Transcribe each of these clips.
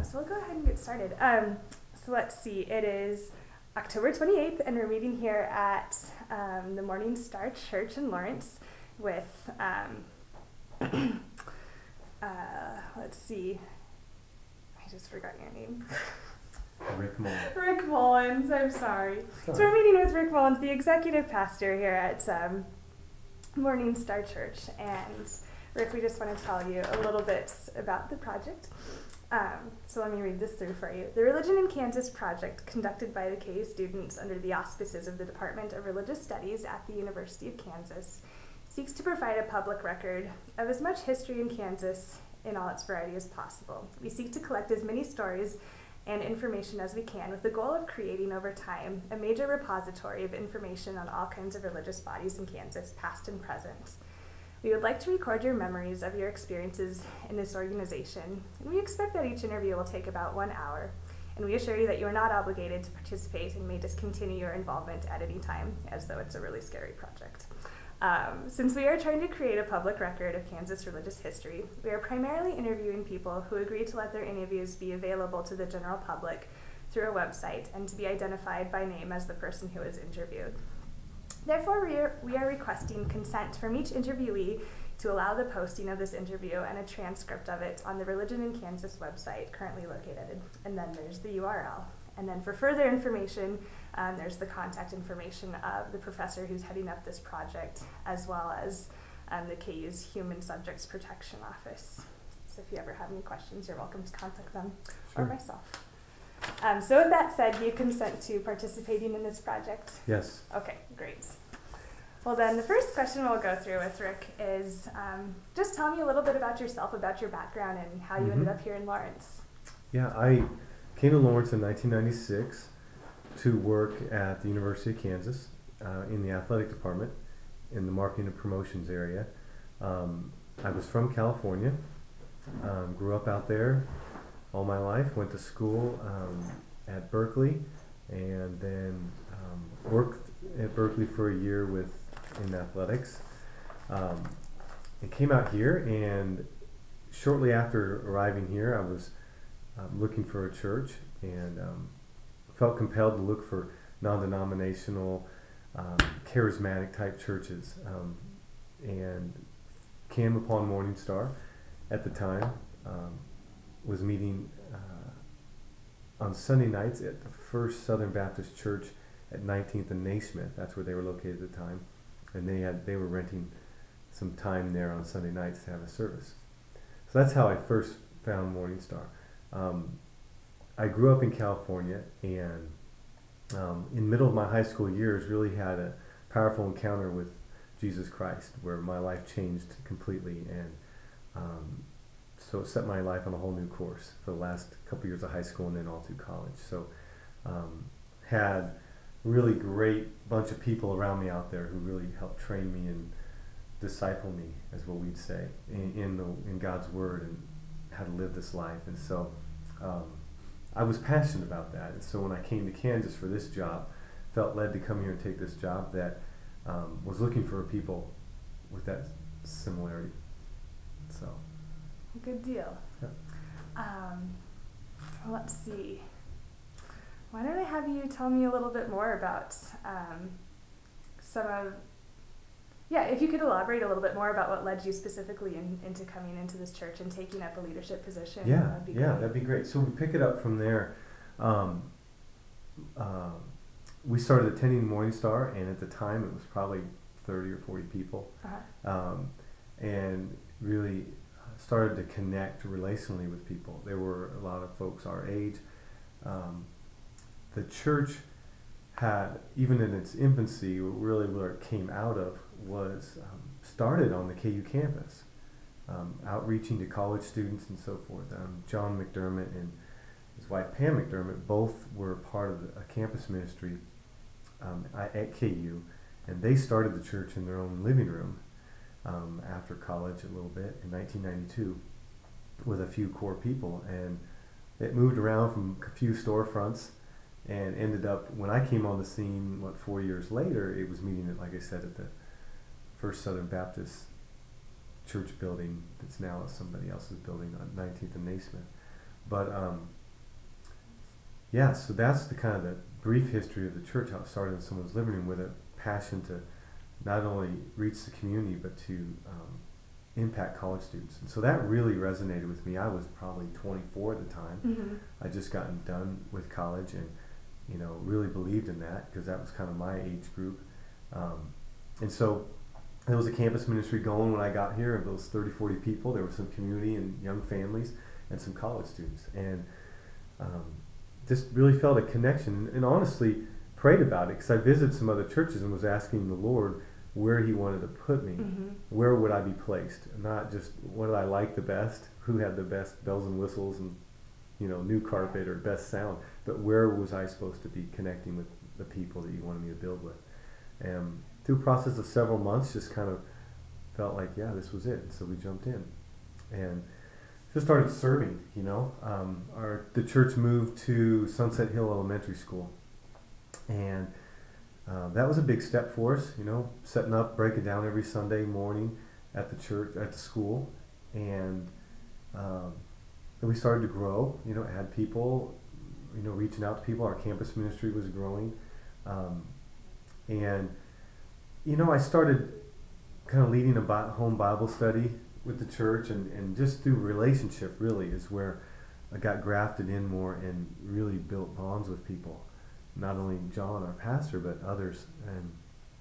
So we'll go ahead and get started. So let's see, it is October 28th, and we're meeting here at the Morning Star Church in Lawrence with, let's see, I just forgot your name. Rick Mullins. Rick Mullins, I'm sorry. Sorry. So we're meeting with Rick Mullins, the executive pastor here at Morning Star Church. And Rick, we just want to tell you a little bit about the project. So let me read this through for you. The Religion in Kansas project, conducted by the KU students under the auspices of the Department of Religious Studies at the University of Kansas, seeks to provide a public record of as much history in Kansas in all its variety as possible. We seek to collect as many stories and information as we can with the goal of creating over time a major repository of information on all kinds of religious bodies in Kansas, past and present. We would like to record your memories of your experiences in this organization, and we expect that each interview will take about 1 hour, and we assure you that you are not obligated to participate and may discontinue your involvement at any time, as though it's a really scary project. Since we are trying to create a public record of Kansas religious history, we are primarily interviewing people who agree to let their interviews be available to the general public through a website and to be identified by name as the person who is interviewed. Therefore, we are requesting consent from each interviewee to allow the posting of this interview and a transcript of it on the Religion in Kansas website currently located. And then there's the URL. And then for further information, there's the contact information of the professor who's heading up this project, as well as the KU's Human Subjects Protection Office. So if you ever have any questions, you're welcome to contact them or myself. So with that said, do you consent to participating in this project? Yes. Okay, great. Well then, the first question we'll go through with Rick is just tell me a little bit about yourself, about your background, and how you ended up here in Lawrence. Yeah, I came to Lawrence in 1996 to work at the University of Kansas in the athletic department in the marketing and promotions area. I was from California, grew up out there all my life, went to school at Berkeley, and then worked at Berkeley for a year in athletics. And came out here, and shortly after arriving here, I was looking for a church, and felt compelled to look for non-denominational, charismatic type churches, and came upon Morning Star at the time. Was meeting on Sunday nights at the First Southern Baptist Church at 19th and Naismith. That's where they were located at the time, and they were renting some time there on Sunday nights to have a service. So that's how I first found Morning Star. I grew up in California, and in the middle of my high school years really had a powerful encounter with Jesus Christ, where my life changed completely, and so it set my life on a whole new course for the last couple years of high school and then all through college. So had really great bunch of people around me out there who really helped train me and disciple me, as what we'd say, in God's Word and how to live this life. And so I was passionate about that. And so when I came to Kansas for this job, felt led to come here and take this job that was looking for people with that similarity. So. Good deal. Yeah. Let's see. Why don't I have you tell me a little bit more about if you could elaborate a little bit more about what led you specifically into coming into this church and taking up a leadership position. That'd be great. So we pick it up from there. We started attending Morning Star, and at the time it was probably 30 or 40 people, and really started to connect relationally with people. There were a lot of folks our age. The church had, even in its infancy, really where it came out of was started on the KU campus, outreaching to college students and so forth. John McDermott and his wife Pam McDermott both were part of a campus ministry at KU, and they started the church in their own living room after college a little bit in 1992 with a few core people, and it moved around from a few storefronts and ended up, when I came on the scene 4 years later, it was meeting at, like I said, at the First Southern Baptist Church building that's now somebody else's building on 19th and Naismith. But yeah, so that's the kind of the brief history of the church, how it started in someone's living room with a passion to not only reach the community but to impact college students. And so that really resonated with me. I was probably 24 at the time. Mm-hmm. I'd just gotten done with college and, really believed in that because that was kind of my age group. And so there was a campus ministry going when I got here of those 30, 40 people. There was some community and young families and some college students. And just really felt a connection and honestly prayed about it because I visited some other churches and was asking the Lord where he wanted to put me. Mm-hmm. Where would I be placed? Not just what did I like the best, who had the best bells and whistles and new carpet or best sound, but where was I supposed to be connecting with the people that you wanted me to build with? And through a process of several months, just kind of felt like, yeah, this was it. And so we jumped in and just started serving. The church moved to Sunset Hill Elementary School, and that was a big step for us. Setting up, breaking down every Sunday morning at the church, at the school, and we started to grow. Add people. Reaching out to people. Our campus ministry was growing, and I started kind of leading a home Bible study with the church, and just through relationship really is where I got grafted in more and really built bonds with people. Not only John, our pastor, but others. And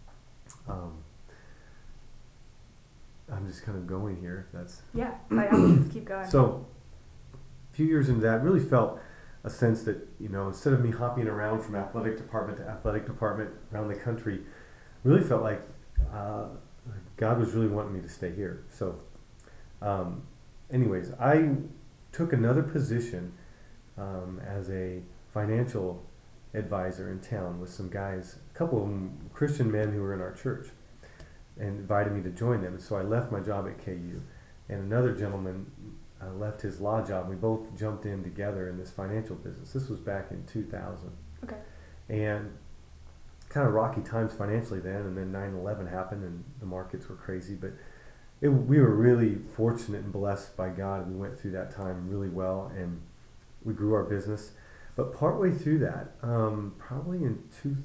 I'm just kind of going here. Yeah, by all means, keep going. So a few years into that, really felt a sense that, instead of me hopping around from athletic department to athletic department around the country, really felt like God was really wanting me to stay here. So anyways, I took another position as a financial advisor in town with some guys, a couple of them Christian men who were in our church, and invited me to join them. So I left my job at KU, and another gentleman left his law job. We both jumped in together in this financial business. This was back in 2000. Okay. And kind of rocky times financially then, and then 9/11 happened and the markets were crazy, but we were really fortunate and blessed by God. We went through that time really well, and we grew our business. But partway through that, probably in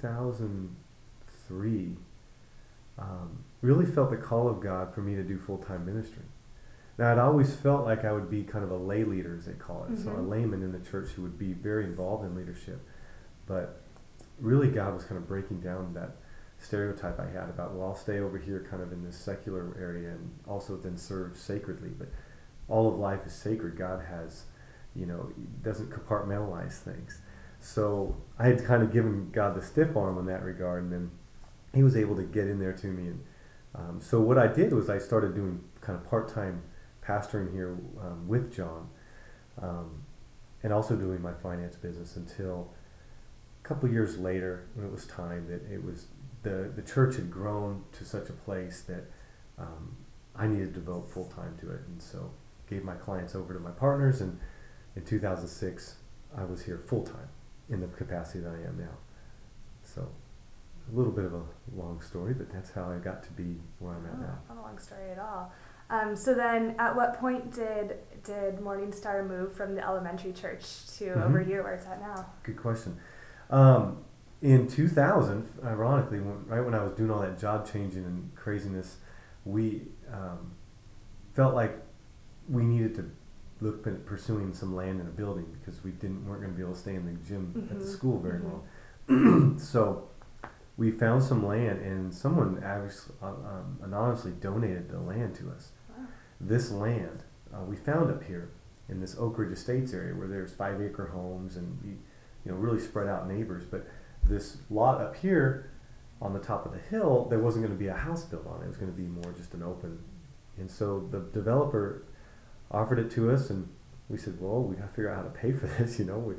2003, really felt the call of God for me to do full-time ministry. Now, I'd always felt like I would be kind of a lay leader, as they call it, so a layman in the church who would be very involved in leadership. But really God was kind of breaking down that stereotype I had about, well, I'll stay over here kind of in this secular area and also then serve sacredly. But all of life is sacred. God has, doesn't compartmentalize things. So I had kind of given God the stiff arm in that regard, and then he was able to get in there to me. And so what I did was I started doing kind of part-time pastoring here with John, and also doing my finance business until a couple of years later, when it was time that it was the church had grown to such a place that I needed to devote full time to it, and so gave my clients over to my partners. And in 2006, I was here full time in the capacity that I am now. So a little bit of a long story, but that's how I got to be where I'm at now. Not a long story at all. So then, at what point did Morning Star move from the elementary church to over here where it's at now? Good question. In 2000, ironically, right when I was doing all that job changing and craziness, we felt like we needed to look at pursuing some land in a building because weren't going to be able to stay in the gym at the school very long. So we found some land, and someone anonymously donated the land to us. Wow. This land we found up here in this Oak Ridge Estates area where there's 5-acre homes and really spread out neighbors. But this lot up here on the top of the hill, there wasn't going to be a house built on it. It was going to be more just an open. And so the developer offered it to us, and we said, well, we got to figure out how to pay for this,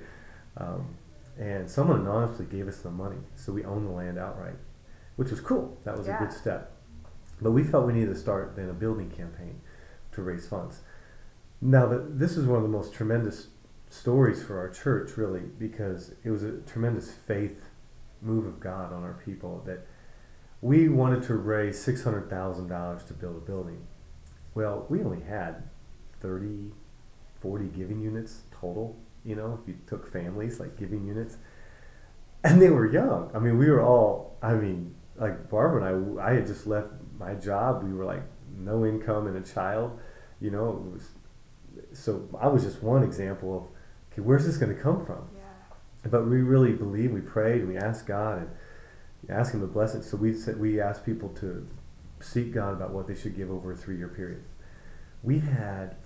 and someone anonymously gave us the money. So we own the land outright, which was cool. That was a good step. But we felt we needed to start then a building campaign to raise funds. Now, this is one of the most tremendous stories for our church, really, because it was a tremendous faith move of God on our people that we wanted to raise $600,000 to build a building. Well, we only had $30,000 40 giving units total, you know, if you took families, like giving units. And they were young. I mean, we were all, I mean, like Barbara and I had just left my job. We were like no income and a child, you know. It was, so I was just one example of, okay, where's this going to come from? Yeah. But we really believed, we prayed, and we asked God and asked Him to bless it. So we asked people to seek God about what they should give over a 3-year period. We had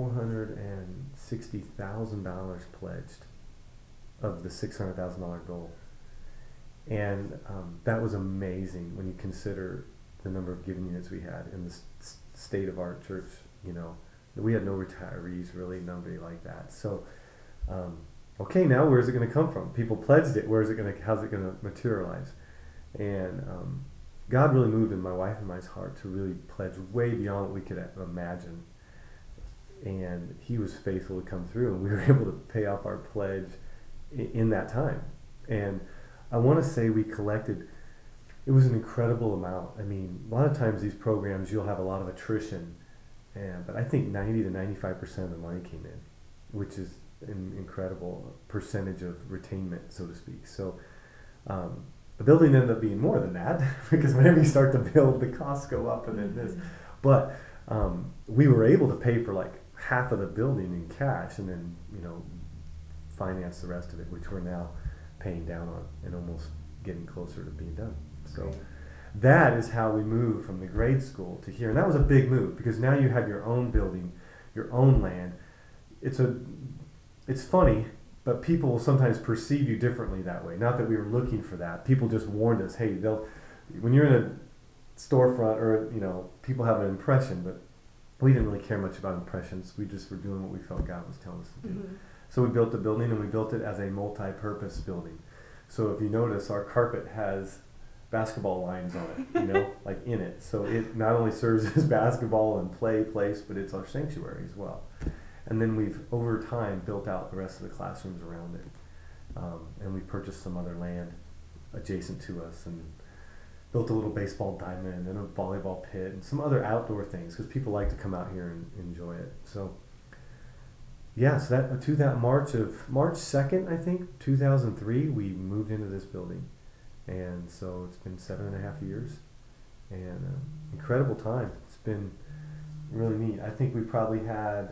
$460,000 pledged of the $600,000 goal. And that was amazing when you consider the number of giving units we had in the state of our church. You know, we had no retirees, really, nobody like that. So, okay, now where's it going to come from? People pledged it. How's it going to materialize? And God really moved in my wife and I's heart to really pledge way beyond what we could imagine. And He was faithful to come through, and we were able to pay off our pledge in that time. And I want to say we collected, it was an incredible amount. I mean, a lot of times these programs, you'll have a lot of attrition, but I think 90 to 95% of the money came in, which is an incredible percentage of retainment, so to speak. So the building ended up being more than that, because whenever you start to build, the costs go up and then this. But we were able to pay for like half of the building in cash, and then, you know, finance the rest of it, which we're now paying down on and almost getting closer to being done. So Great. that is how we moved from the grade school to here. And that was a big move, because now you have your own building, your own land. It's funny, but people will sometimes perceive you differently that way. Not that we were looking for that. People just warned us, hey, when you're in a storefront, or, you know, people have an impression, but we didn't really care much about impressions. We just were doing what we felt God was telling us to do. Mm-hmm. So we built the building, and we built it as a multi-purpose building. So if you notice, our carpet has basketball lines on it, you know, like in it. So it not only serves as basketball and play place, but it's our sanctuary as well. And then we've, over time, built out the rest of the classrooms around it. And we purchased some other land adjacent to us, and built a little baseball diamond and a volleyball pit and some other outdoor things, because people like to come out here and enjoy it. So yeah, so that March 2nd, I think, 2003, we moved into this building. And so it's been 7.5 years, and incredible time. It's been really neat. I think we probably had,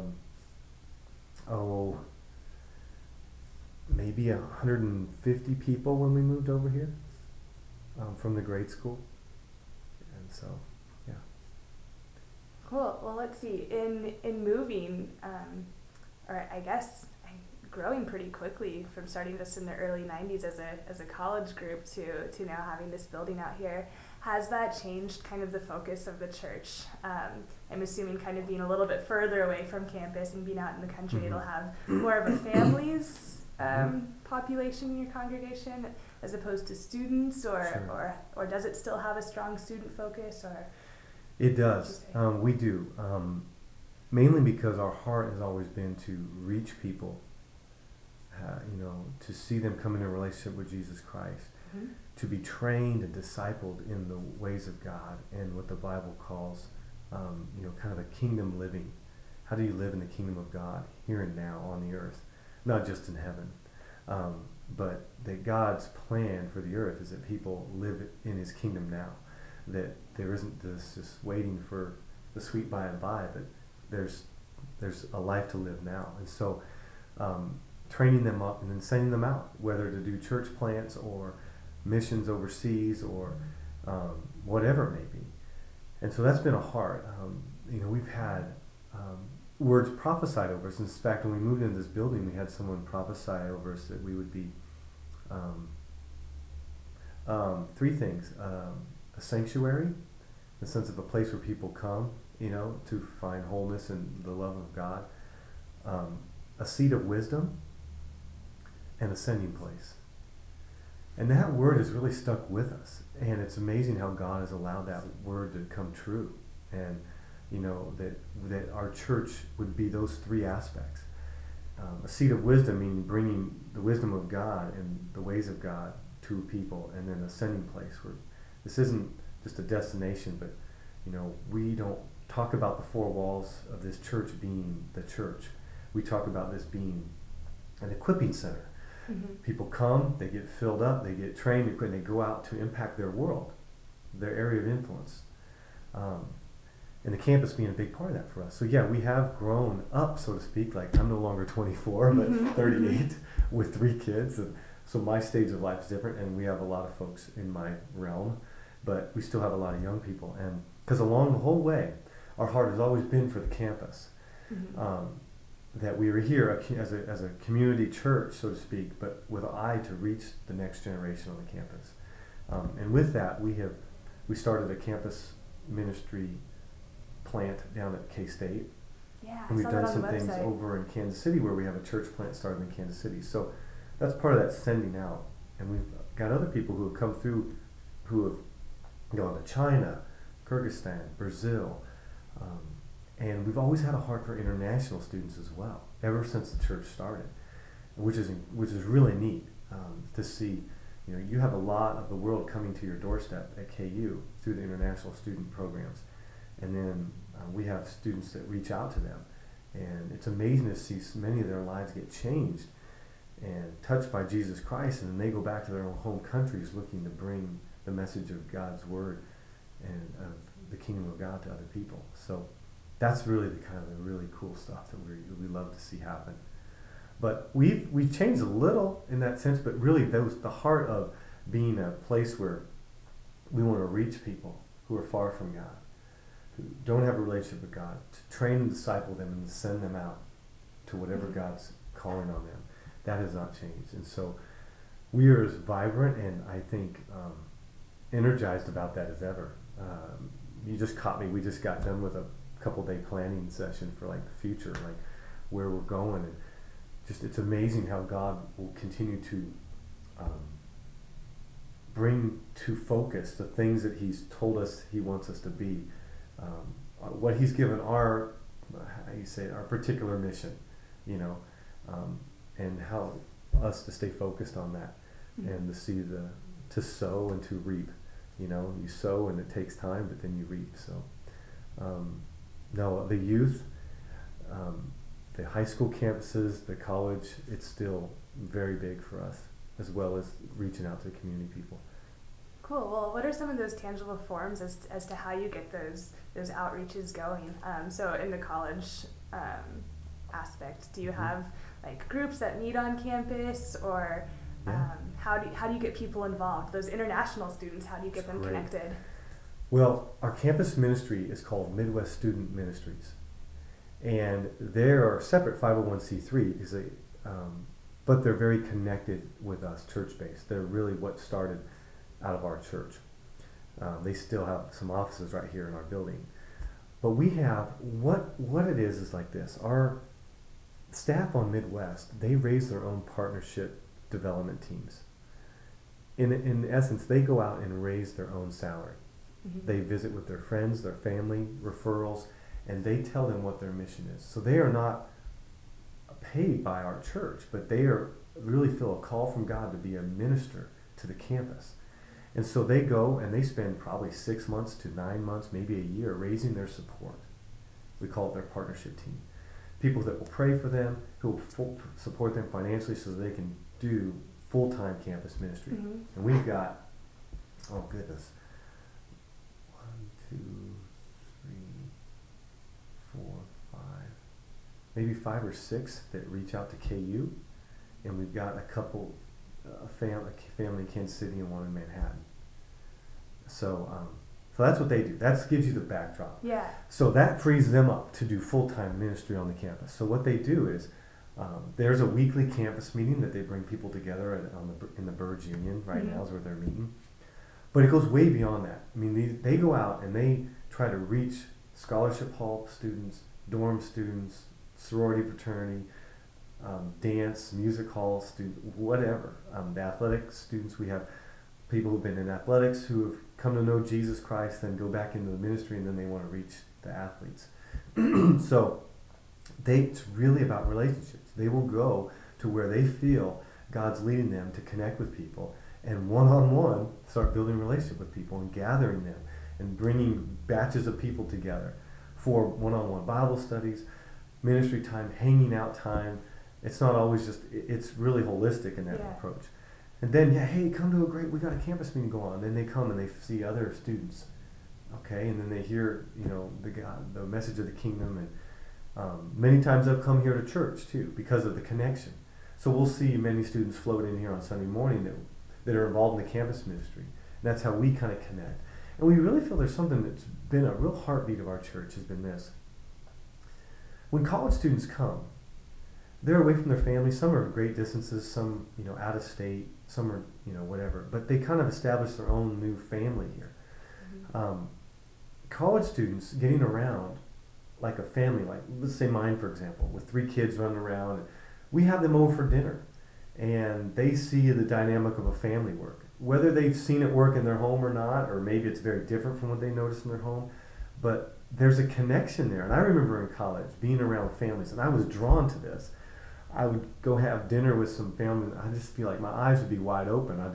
maybe 150 people when we moved over here from the grade school. And so, yeah. Cool. Well, let's see. In moving, or I guess growing pretty quickly from starting just in the early 90s as a college group to now having this building out here, has that changed kind of the focus of the church? I'm assuming kind of being a little bit further away from campus and being out in the country, Mm-hmm. it'll have more of a families population in your congregation as opposed to students, Sure. or does it still have a strong student focus? Or It does. We do. Mainly because our heart has always been to reach people, you know, to see them come into a relationship with Jesus Christ, mm-hmm. to be trained and discipled in the ways of God and what the Bible calls, you know, kind of a kingdom living. How do you live in the kingdom of God here and now on the earth, not just in heaven? But that God's plan for the earth is that people live in His kingdom now. That there isn't this just waiting for the sweet by and by, but there's a life to live now. And so training them up and then sending them out, whether to do church plants or missions overseas or whatever it may be. And so that's been a heart. You know, we've had words prophesied over us. In fact, when we moved into this building, we had someone prophesy over us that we would be three things. A sanctuary, the sense of a place where people come, you know, to find wholeness and the love of God. A seat of wisdom, and a sending place. And that word has really stuck with us. And it's amazing how God has allowed that word to come true. And, you know, that our church would be those three aspects. A seat of wisdom, meaning bringing the wisdom of God and the ways of God to people. And then a sending place where this isn't just a destination, but, you know, we don't talk about the four walls of this church being the church. we talk about this being an equipping center. Mm-hmm. People come, they get filled up, they get trained, and they go out to impact their world, their area of influence. And the campus being a big part of that for us. So yeah, we have grown up, so to speak. Like, I'm no longer 24, but 38 with 3 kids. And so my stage of life is different, and we have a lot of folks in my realm, but we still have a lot of young people. And because along the whole way, our heart has always been for the campus. Mm-hmm. That we were here as a community church, so to speak, but with an eye to reach the next generation on the campus. And with that, we started a campus ministry plant down at K-State. Yeah, And we've done some things over in Kansas City where we have a church plant started in Kansas City. So that's part of that sending out. And we've got other people who have come through who have gone to China, Kyrgyzstan, Brazil. And we've always had a heart for international students as well, ever since the church started, which is really neat to see. You know, you have a lot of the world coming to your doorstep at KU through the international student programs. And then we have students that reach out to them. And it's amazing to see many of their lives get changed and touched by Jesus Christ. And then they go back to their own home countries looking to bring the message of God's word and of the kingdom of God to other people. So that's really the kind of the really cool stuff that we love to see happen. But we've changed a little in that sense, but really the heart of being a place where we want to reach people who are far from God, who don't have a relationship with God, to train and disciple them and to send them out to whatever God's calling on them. That has not changed. And so we are as vibrant and I think energized about that as ever. You just caught me. We just got done with a couple-day planning session for like the future, like where we're going. And just it's amazing how God will continue to bring to focus the things that He's told us He wants us to be. What He's given our particular mission, you know, and how us to stay focused on that and to see to sow and to reap. You know, you sow and it takes time, but then you reap. So, no, the youth, the high school campuses, the college, it's still very big for us, as well as reaching out to community people. Cool. Well, what are some of those tangible forms as to how you get those outreaches going? So in the college aspect, do you have like groups that meet on campus, or how do you get people involved? Those international students, how do you get them connected? Well, our campus ministry is called Midwest Student Ministries, and they are separate 501c3 because but they're very connected with us, church-based. They're really what started out of our church. They still have some offices right here in our building, but we have what it is like this. Our staff on Midwest, they raise their own partnership development teams. In essence, they go out and raise their own salary. They visit with their friends, their family, referrals, and they tell them what their mission is. So they are not paid by our church, but they really feel a call from God to be a minister to the campus. And so they go and they spend probably 6 months to 9 months, maybe a year, raising their support. We call it their partnership team. People that will pray for them, who will support them financially so they can do full-time campus ministry. And we've got, oh goodness, 1, 2, 3, 4, 5, maybe 5 or 6 that reach out to KU, and we've got a couple, a family in Kansas City and one in Manhattan. So that's what they do. That gives you the backdrop. Yeah. So that frees them up to do full-time ministry on the campus. So what they do is there's a weekly campus meeting that they bring people together in the Birds Union right now is where they're meeting. But it goes way beyond that. I mean, they go out and they try to reach scholarship hall students, dorm students, sorority fraternity, dance, music hall students, whatever. The athletic students, we have people who've been in athletics who have come to know Jesus Christ, then go back into the ministry, and then they want to reach the athletes. So it's really about relationships. They will go to where they feel God's leading them to connect with people and one-on-one start building a relationship with people and gathering them and bringing batches of people together for one-on-one Bible studies, ministry time, hanging out time. It's not always just, it's really holistic in that Yeah. approach. And then, yeah, hey, come to we got a campus meeting going on. Then they come and they see other students, okay, and then they hear, the message of the kingdom, and many times they'll come here to church too because of the connection. So we'll see many students float in here on Sunday morning that are involved in the campus ministry. And that's how we kind of connect. And we really feel there's something that's been a real heartbeat of our church has been this. When college students come, they're away from their families. Some are great distances, some, out of state, some are, whatever. But they kind of establish their own new family here. Mm-hmm. College students getting around like a family, like let's say mine, for example, with 3 kids running around. We have them over for dinner, and they see the dynamic of a family work. Whether they've seen it work in their home or not, or maybe it's very different from what they notice in their home, but there's a connection there. And I remember in college being around families, and I was drawn to this. I would go have dinner with some family, and I just feel like my eyes would be wide open. I'd be,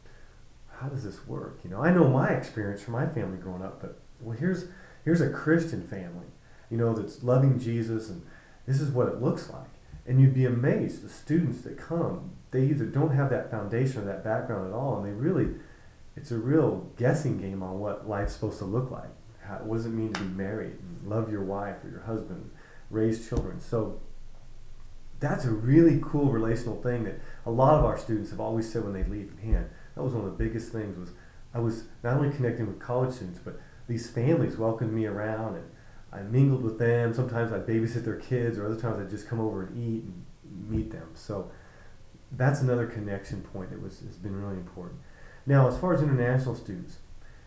how does this work? I know my experience from my family growing up, but here's a Christian family, that's loving Jesus, and this is what it looks like. And you'd be amazed, the students that come, they either don't have that foundation or that background at all, and it's a real guessing game on what life's supposed to look like. What does it mean to be married, and love your wife or your husband, raise children? So that's a really cool relational thing that a lot of our students have always said when they leave. Man, that was one of the biggest things. Was I was not only connecting with college students, but these families welcomed me around, and I mingled with them. Sometimes I'd babysit their kids, or other times I'd just come over and eat and meet them. So that's another connection point that has been really important. Now, as far as international students,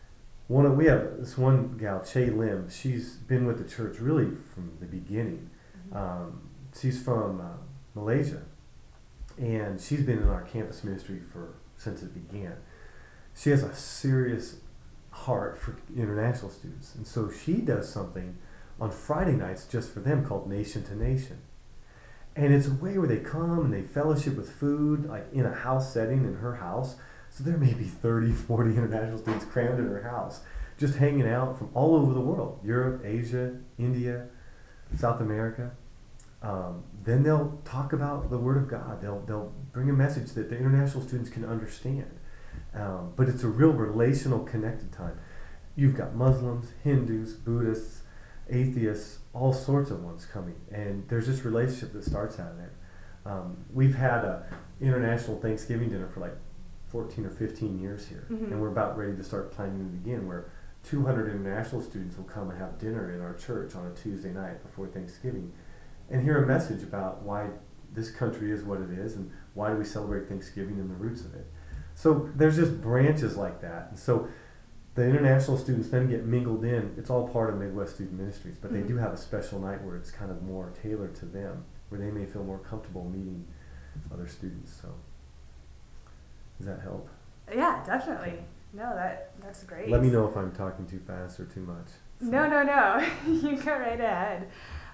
we have this one gal, Che Lim. She's been with the church really from the beginning. Mm-hmm. She's from Malaysia, and she's been in our campus ministry since it began. She has a serious heart for international students, and so she does something on Friday nights just for them called Nation to Nation. And it's a way where they come and they fellowship with food, like in a house setting in her house. So there may be 30, 40 international students crammed in her house, just hanging out from all over the world, Europe, Asia, India, South America. Then they'll talk about the Word of God. They'll bring a message that the international students can understand. But it's a real relational, connected time. You've got Muslims, Hindus, Buddhists, atheists, all sorts of ones coming, and there's this relationship that starts out of there. We've had a international Thanksgiving dinner for like 14 or 15 years here, Mm-hmm. and we're about ready to start planning it again, where 200 international students will come and have dinner in our church on a Tuesday night before Thanksgiving and hear a message about why this country is what it is and why do we celebrate Thanksgiving and the roots of it. So there's just branches like that. And so the international students then get mingled in. It's all part of Midwest Student Ministries, but they Mm-hmm. do have a special night where it's kind of more tailored to them, where they may feel more comfortable meeting other students. So does that help? Yeah, definitely. No, that's great. Let me know if I'm talking too fast or too much. So. No. You go right ahead.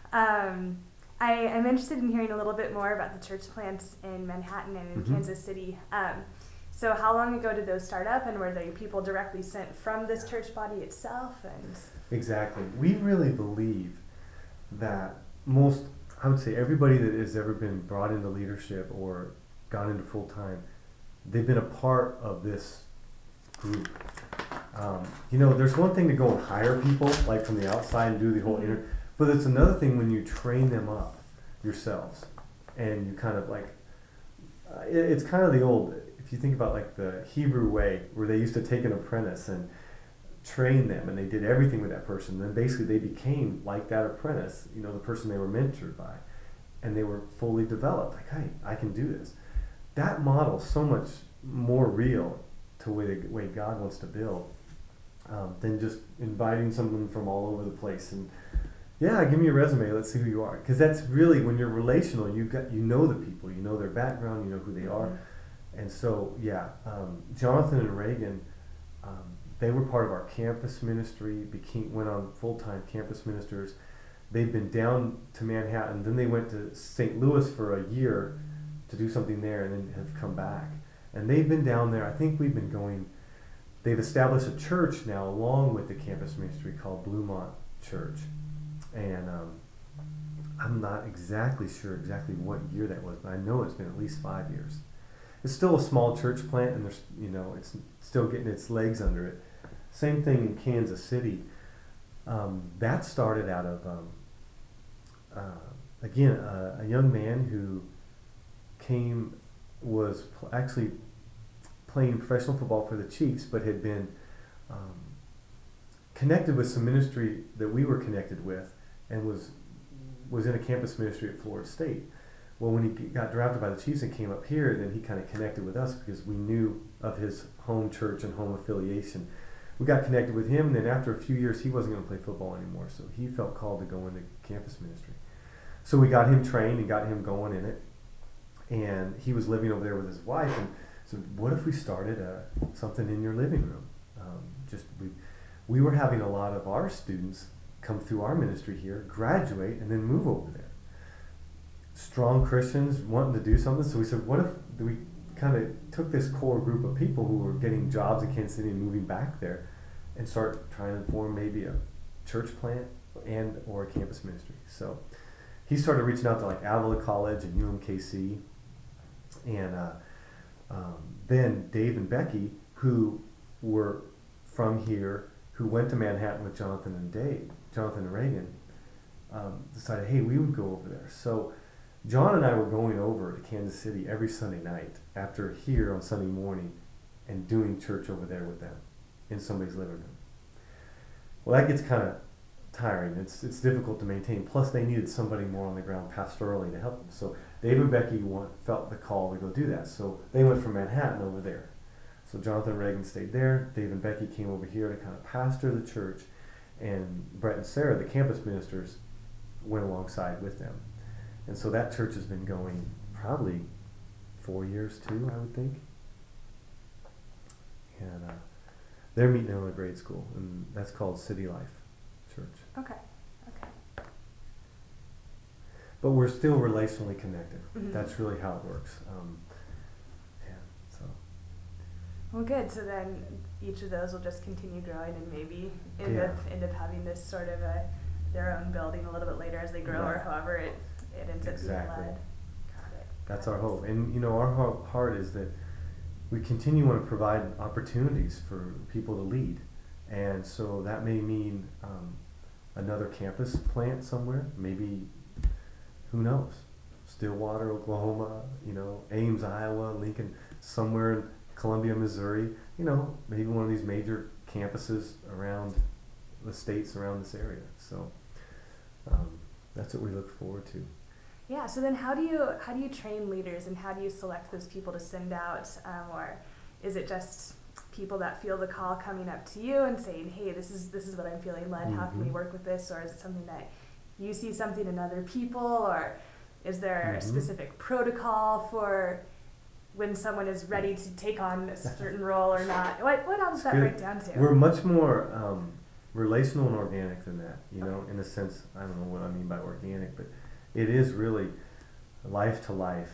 I'm interested in hearing a little bit more about the church plants in Manhattan and in Mm-hmm. Kansas City. So how long ago did those start up, and were they people directly sent from this church body itself? And Exactly. We really believe that I would say everybody that has ever been brought into leadership or gone into full time, they've been a part of this group. There's one thing to go and hire people like from the outside and do the whole Mm-hmm. but it's another thing when you train them up yourselves, and you kind of like, it's kind of the old, if you think about like the Hebrew way, where they used to take an apprentice and train them, and they did everything with that person. Then basically they became like that apprentice, the person they were mentored by, and they were fully developed. Like, hey, I can do this. That model is so much more real to the way God wants to build than just inviting someone from all over the place and, yeah, give me your resume, let's see who you are. Because that's really, when you're relational, you know the people, you know their background, you know who they are. And so, yeah, Jonathan and Reagan, they were part of our campus ministry, went on full-time campus ministers. They've been down to Manhattan, then they went to St. Louis for a year to do something there, and then have come back. And they've been down there, I think we've been going, they've established a church now along with the campus ministry called Bluemont Church. And I'm not exactly sure exactly what year that was, but I know it's been at least 5 years. It's still a small church plant, and there's, it's still getting its legs under it. Same thing in Kansas City. That started out of again a young man who was actually playing professional football for the Chiefs, but had been um, connected with some ministry that we were connected with, and was in a campus ministry at Florida State. Well, when he got drafted by the Chiefs and came up here, then he kind of connected with us because we knew of his home church and home affiliation. We got connected with him, and then after a few years, he wasn't going to play football anymore, so he felt called to go into campus ministry. So we got him trained and got him going in it, and he was living over there with his wife. And so, what if we started something in your living room? We were having a lot of our students come through our ministry here, graduate, and then move over there. Strong Christians wanting to do something. So we said, what if we kind of took this core group of people who were getting jobs in Kansas City and moving back there, and start trying to form maybe a church plant and or a campus ministry. So he started reaching out to like Avila College and UMKC, and then Dave and Becky, who were from here, who went to Manhattan with Jonathan and Reagan, decided, hey, we would go over there. So John and I were going over to Kansas City every Sunday night after here on Sunday morning and doing church over there with them in somebody's living room. Well, that gets kind of tiring. It's difficult to maintain. Plus, they needed somebody more on the ground pastorally to help them. So Dave and Becky felt the call to go do that. So they went from Manhattan over there. So Jonathan and Reagan stayed there. Dave and Becky came over here to kind of pastor the church. And Brett and Sarah, the campus ministers, went alongside with them. And so that church has been going probably 4 years too, I would think. And they're meeting in a grade school, and that's called City Life Church. Okay. But we're still relationally connected. Mm-hmm. That's really how it works. Well, good. So then each of those will just continue growing and maybe end up having this sort of their own building a little bit later as they grow, or however it ends up being led. Got it. That's our hope. And our heart is that we continue to provide opportunities for people to lead. And so that may mean another campus plant somewhere, maybe, who knows, Stillwater, Oklahoma, Ames, Iowa, Lincoln, somewhere in Columbia, Missouri, maybe one of these major campuses around the states around this area. So that's what we look forward to. Yeah. So then, how do you train leaders, and how do you select those people to send out, or is it just people that feel the call coming up to you and saying, "Hey, this is what I'm feeling led. How can we work with this?" Or is it something that you see something in other people, or is there a specific protocol for when someone is ready to take on a certain role or not? What all does that break down to? We're much more relational and organic than that, in a sense. I don't know what I mean by organic, but it is really life to life.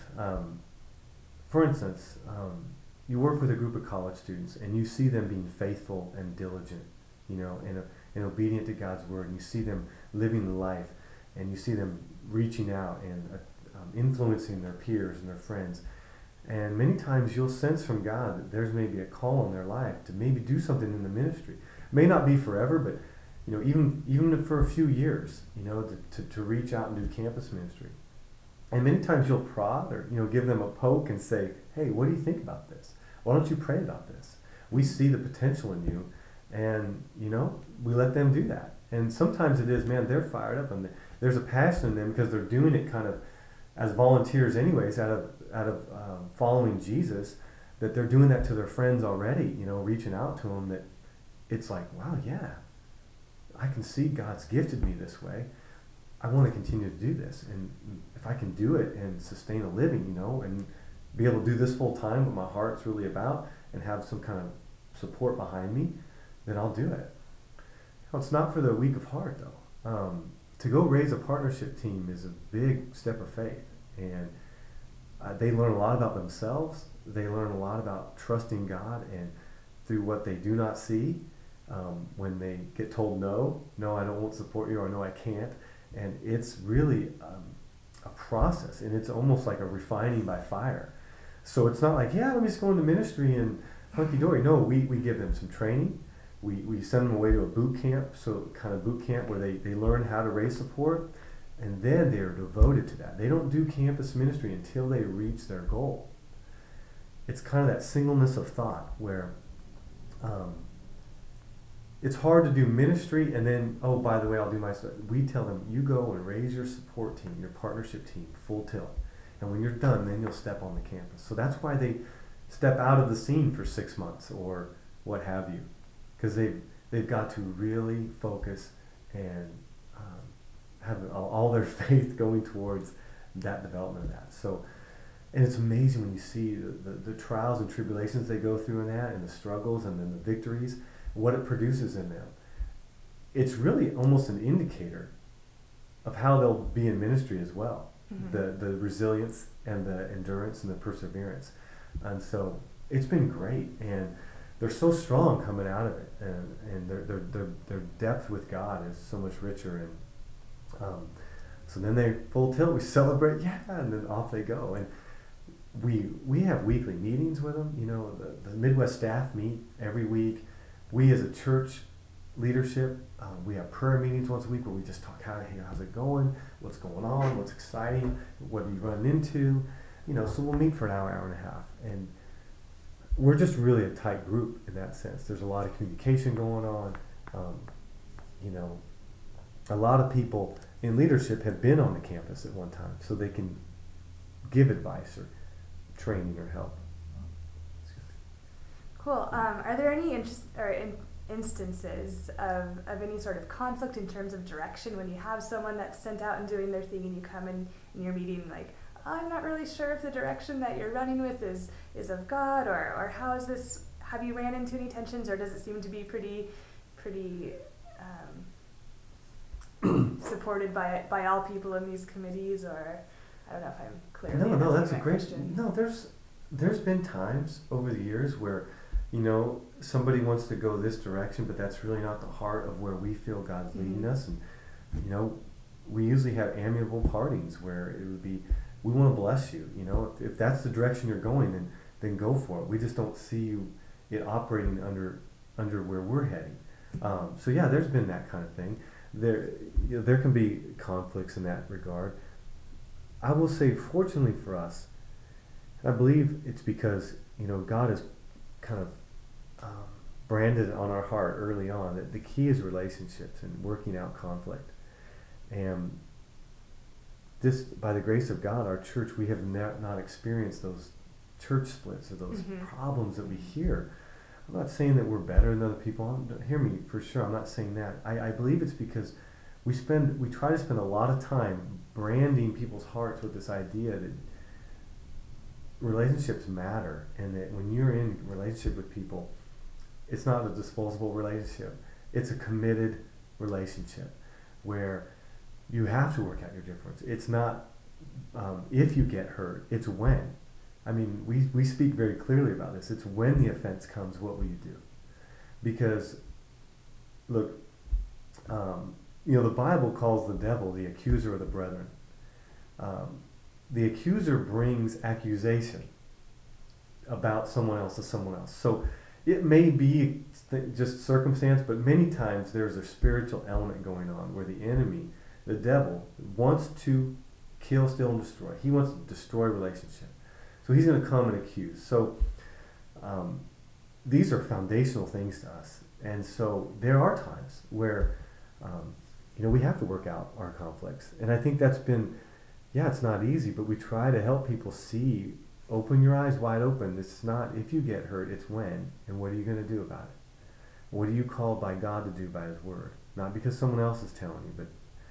For instance, you work with a group of college students and you see them being faithful and diligent, and obedient to God's word, and you see them living the life, and you see them reaching out and influencing their peers and their friends. And many times you'll sense from God that there's maybe a call in their life to maybe do something in the ministry. It may not be forever, but even for a few years, to reach out and do campus ministry. And many times you'll prod or give them a poke and say, "Hey, what do you think about this? Why don't you pray about this? We see the potential in you," and we let them do that. And sometimes it is, man, they're fired up and there's a passion in them because they're doing it kind of as volunteers anyways, out of following Jesus, that they're doing that to their friends already, reaching out to them, that it's like, wow, yeah, I can see God's gifted me this way. I want to continue to do this. And if I can do it and sustain a living, and be able to do this full time, what my heart's really about, and have some kind of support behind me, then I'll do it. It's not for the weak of heart, though. To go raise a partnership team is a big step of faith, and they learn a lot about themselves. They learn a lot about trusting God, and through what they do not see, when they get told no, I don't want to support you, or no, I can't, And it's really a process, and it's almost like a refining by fire. So it's not like, yeah, let me just go into ministry and hunky-dory. No, we give them some training. We send them away to a boot camp, so kind of boot camp where they learn how to raise support, and then they're devoted to that. They don't do campus ministry until they reach their goal. It's kind of that singleness of thought where it's hard to do ministry and then, oh, by the way, I'll do my stuff. We tell them, you go and raise your support team, your partnership team, full tilt. And when you're done, then you'll step on the campus. So that's why they step out of the scene for 6 months or what have you. Because they've got to really focus and have all their faith going towards that development of that. So, and it's amazing when you see the trials and tribulations they go through in that, and the struggles and then the victories, what it produces in them. It's really almost an indicator of how they'll be in ministry as well. Mm-hmm. The resilience and the endurance and the perseverance. And so it's been great, and they're so strong coming out of it, and their depth with God is so much richer. And so then they full tilt, we celebrate, yeah, and then off they go. And we have weekly meetings with them. You know, the Midwest staff meet every week. We as a church leadership, we have prayer meetings once a week where we just talk, how's it going, what's going on, what's exciting, what are you running into, you know. So we'll meet for an hour and a half, and we're just really a tight group in that sense. There's a lot of communication going on. You know, a lot of people in leadership have been on the campus at one time, so they can give advice or training or help. Cool. Are there any instances of any sort of conflict in terms of direction when you have someone that's sent out and doing their thing, and you come in your meeting like, I'm not really sure if the direction that you're running with is of God, or how is this? Have you ran into any tensions, or does it seem to be pretty supported by all people in these committees? Or I don't know if I'm clear. No, that's a great question. No, there's been times over the years where, you know, somebody wants to go this direction, but that's really not the heart of where we feel God's leading us. And, you know, we usually have amiable partings where it would be, we want to bless you. You know, if that's the direction you're going, then go for it. We just don't see it operating under where we're heading. So yeah, there's been that kind of thing. There can be conflicts in that regard. I will say, fortunately for us, I believe it's because, you know, God has kind of branded on our heart early on that the key is relationships and working out conflict. And just by the grace of God, our church, we have not experienced those church splits or those problems that we hear. I'm not saying that we're better than other people. Hear me for sure. I'm not saying that. I believe it's because we try to spend a lot of time branding people's hearts with this idea that relationships matter, and that when you're in relationship with people, it's not a disposable relationship. It's a committed relationship where you have to work out your difference. It's not if you get hurt, it's when. I mean, we speak very clearly about this. It's when the offense comes, what will you do? Because, look, you know, the Bible calls the devil the accuser of the brethren. The accuser brings accusation about someone else to someone else. So it may be just circumstance, but many times there's a spiritual element going on where the enemy, the devil, wants to kill, steal, and destroy. He wants to destroy relationship. So he's going to come and accuse. So these are foundational things to us. And so there are times where, you know, we have to work out our conflicts. And I think that's been, yeah, it's not easy, but we try to help people see, open your eyes wide open. It's not if you get hurt, it's when. And what are you going to do about it? What are you called by God to do by His Word? Not because someone else is telling you,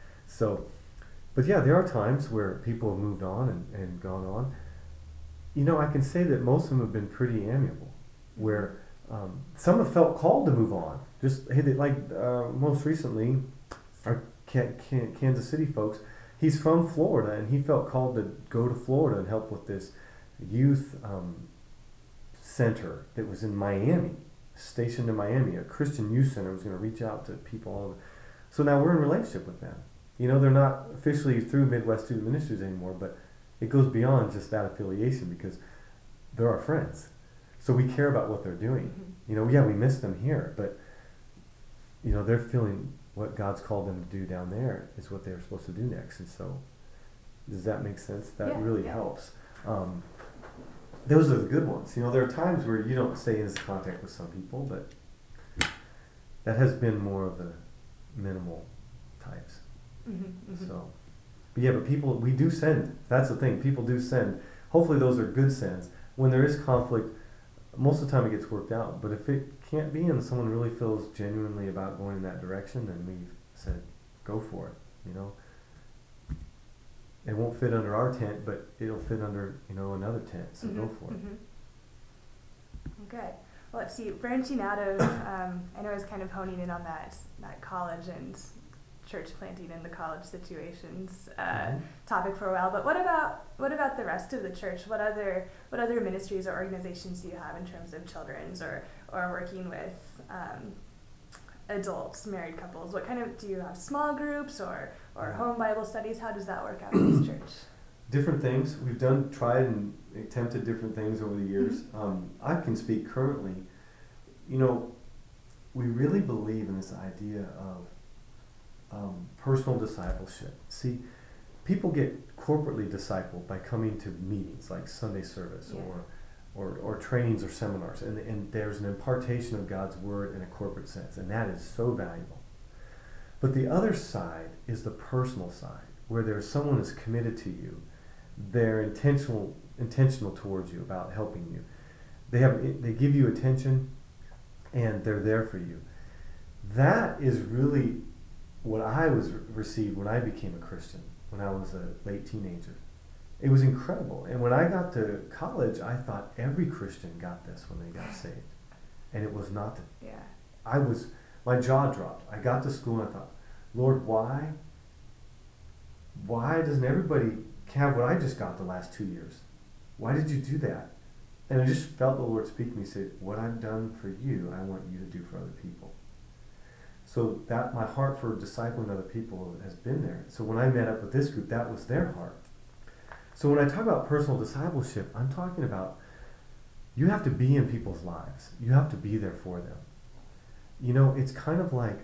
but yeah, there are times where people have moved on and gone on. You know, I can say that most of them have been pretty amiable, where some have felt called to move on. Just, hey, most recently, our Kansas City folks, he's from Florida, and he felt called to go to Florida and help with this youth center that was in Miami, stationed in Miami. A Christian youth center was going to reach out to people all over. So now we're in relationship with them. They're not officially through Midwest Student Ministries anymore, but it goes beyond just that affiliation because they're our friends. So we care about what they're doing. Yeah, we miss them here, but they're feeling what God's called them to do down there is what they're supposed to do next. And so, does that make sense? That really helps. Those are the good ones. There are times where you don't stay in this contact with some people, but that has been more of the minimal types. So, but people, we do send. That's the thing. People do send. Hopefully those are good sends. When there is conflict, most of the time it gets worked out. But if it can't be and someone really feels genuinely about going in that direction, then we've said, go for it. It won't fit under our tent, but it'll fit under, another tent. So go for it. Good. Well, let's see. Branching out of, I know I was kind of honing in on that college and church planting and the college situations topic for a while. But what about the rest of the church? What other ministries or organizations do you have in terms of children's or working with adults, married couples? What kind of, do you have small groups or home Bible studies? How does that work out in this church? Different things. We've tried and attempted different things over the years. I can speak currently. We really believe in this idea of personal discipleship. See, people get corporately discipled by coming to meetings like Sunday service or trainings or seminars, and there's an impartation of God's word in a corporate sense, and that is so valuable. But the other side is the personal side, where there's someone who's committed to you. They're intentional towards you about helping you. They give you attention, and they're there for you. That is really what I received when I became a Christian, when I was a late teenager. It was incredible. And when I got to college, I thought every Christian got this when they got saved. And it was not. My jaw dropped. I got to school and I thought, Lord, why doesn't everybody have what I just got the last 2 years? Why did you do that? And I just felt the Lord speak to me and say, what I've done for you, I want you to do for other people. So that my heart for discipling other people has been there. So when I met up with this group, that was their heart. So when I talk about personal discipleship, I'm talking about you have to be in people's lives. You have to be there for them. It's kind of like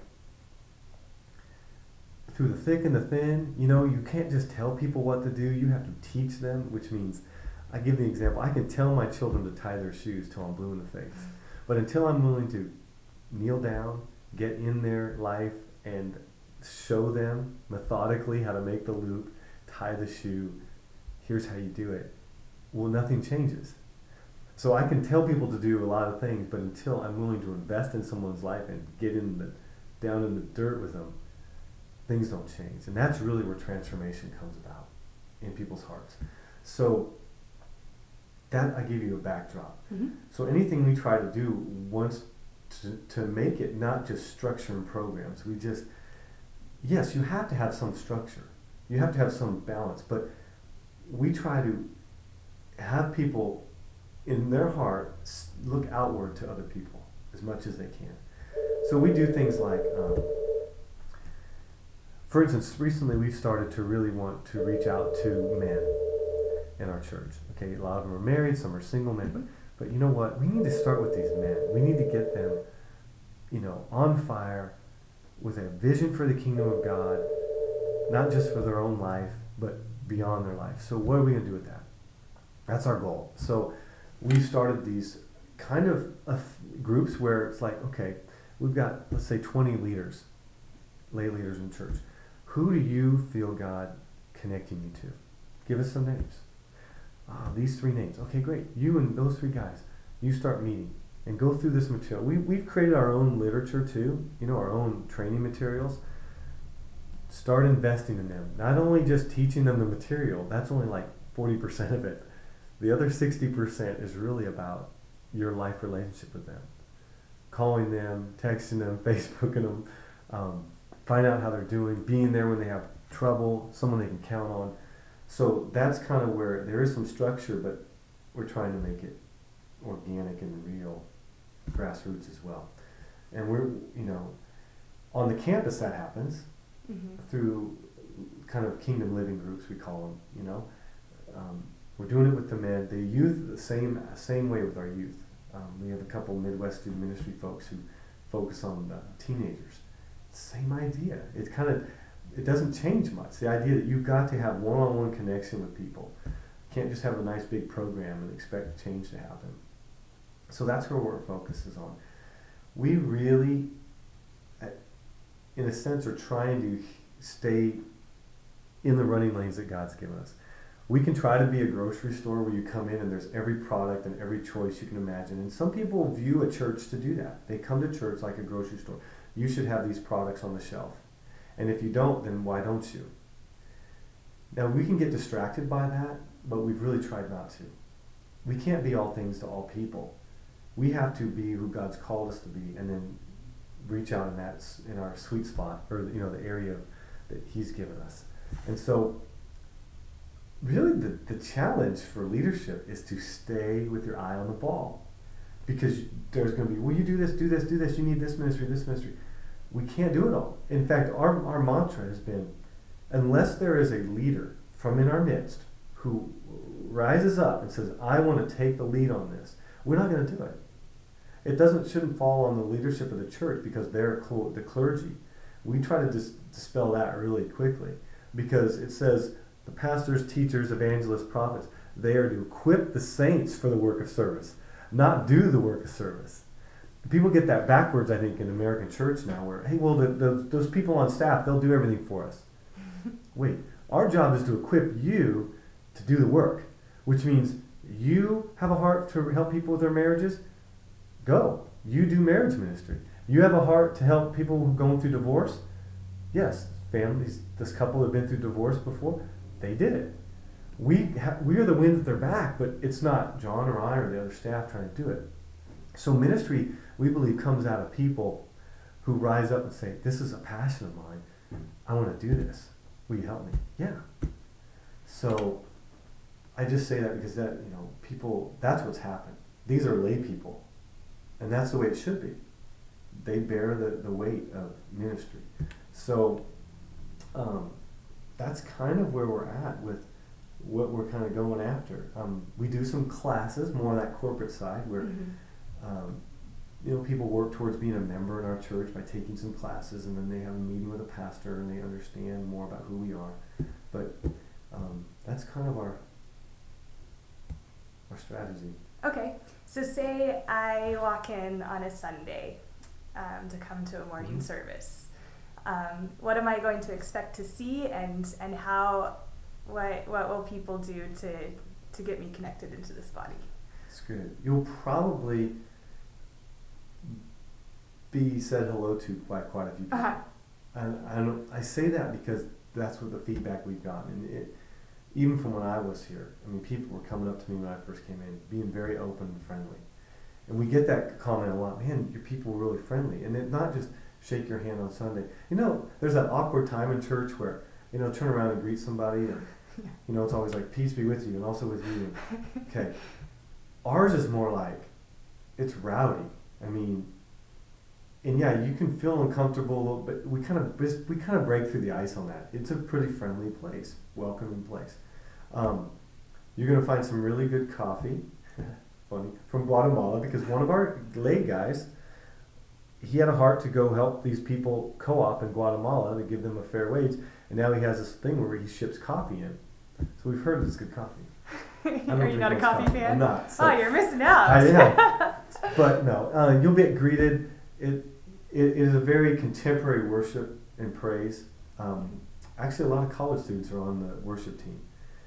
through the thick and the thin, you can't just tell people what to do. You have to teach them, which means, I give the example, I can tell my children to tie their shoes till I'm blue in the face. But until I'm willing to kneel down, get in their life, and show them methodically how to make the loop, tie the shoe, here's how you do it, well, nothing changes. So I can tell people to do a lot of things, but until I'm willing to invest in someone's life and get down in the dirt with them, things don't change. And that's really where transformation comes about in people's hearts. So that I give you a backdrop. So anything we try to do wants to make it not just structure and programs. Yes, you have to have some structure. You have to have some balance, but we try to have people in their heart look outward to other people as much as they can. So we do things like, for instance, recently we've started to really want to reach out to men in our church. Okay, a lot of them are married, some are single men, but you know what? We need to start with these men. We need to get them, on fire with a vision for the kingdom of God, not just for their own life, but beyond their life. So what are we going to do with that? That's our goal. So we started these kind of groups where it's like, okay, we've got, let's say, 20 leaders, lay leaders in church. Who do you feel God connecting you to? Give us some names. These 3 names. Okay, great. You and those 3 guys, you start meeting and go through this material. We've created our own literature too, our own training materials. Start investing in them. Not only just teaching them the material, that's only like 40% of it. The other 60% is really about your life relationship with them. Calling them, texting them, Facebooking them, find out how they're doing, being there when they have trouble, someone they can count on. So that's kind of where there is some structure, but we're trying to make it organic and real, grassroots as well. And we're, on the campus that happens through kind of kingdom living groups, we call them, you know. We're doing it with the men. The youth, the same way with our youth. We have a couple Midwest Student Ministry folks who focus on teenagers. Same idea. It doesn't change much. The idea that you've got to have one-on-one connection with people. You can't just have a nice big program and expect change to happen. So that's where our focus is on. We really, in a sense, are trying to stay in the running lanes that God's given us. We can try to be a grocery store where you come in and there's every product and every choice you can imagine. And some people view a church to do that. They come to church like a grocery store. You should have these products on the shelf. And if you don't, then why don't you? Now, we can get distracted by that, but we've really tried not to. We can't be all things to all people. We have to be who God's called us to be, and then reach out in our sweet spot, or the area that He's given us. And so, really, the challenge for leadership is to stay with your eye on the ball, because there's going to be, well, you do this, do this, do this. You need this ministry, this ministry. We can't do it all. In fact, our mantra has been, unless there is a leader from in our midst who rises up and says, I want to take the lead on this, we're not going to do it. It shouldn't fall on the leadership of the church because they're the clergy. We try to dispel that really quickly, because it says the pastors, teachers, evangelists, prophets, they are to equip the saints for the work of service, not do the work of service. People get that backwards, I think, in American church now, where, hey, well, those people on staff, they'll do everything for us. Wait, our job is to equip you to do the work, which means you have a heart to help people with their marriages, go. You do marriage ministry. You have a heart to help people who are going through divorce? Yes, families, this couple have been through divorce before, they did it. We are the wind at their back, but it's not John or I or the other staff trying to do it. So ministry, we believe, comes out of people who rise up and say, this is a passion of mine. I want to do this. Will you help me? Yeah. So I just say that because people, that's what's happened. These are lay people. And that's the way it should be. They bear the weight of ministry. So that's kind of where we're at with what we're kind of going after. We do some classes, more on that corporate side, where people work towards being a member in our church by taking some classes, and then they have a meeting with a pastor and they understand more about who we are. But that's kind of our strategy. Okay, so say I walk in on a Sunday to come to a morning service. What am I going to expect to see, and what will people do to get me connected into this body? That's good. You'll probably be said hello to by quite a few people. Uh-huh. And I say that because that's what the feedback we've gotten. Even from when I was here, people were coming up to me when I first came in, being very open and friendly. And we get that comment a lot, man, your people were really friendly. And it's not just shake your hand on Sunday. There's that awkward time in church where, turn around and greet somebody, and, it's always like, peace be with you, and also with you. Okay. Ours is more like, it's rowdy. And yeah, you can feel uncomfortable, but we kind of break through the ice on that. It's a pretty friendly place, welcoming place. You're going to find some really good coffee, funny, from Guatemala, because one of our lay guys, he had a heart to go help these people co-op in Guatemala to give them a fair wage, and now he has this thing where he ships coffee in. So we've heard it's good coffee. Are you not a coffee fan? I'm not. So you're missing out. I am. But no, you'll get greeted. It is a very contemporary worship and praise. Actually, a lot of college students are on the worship team.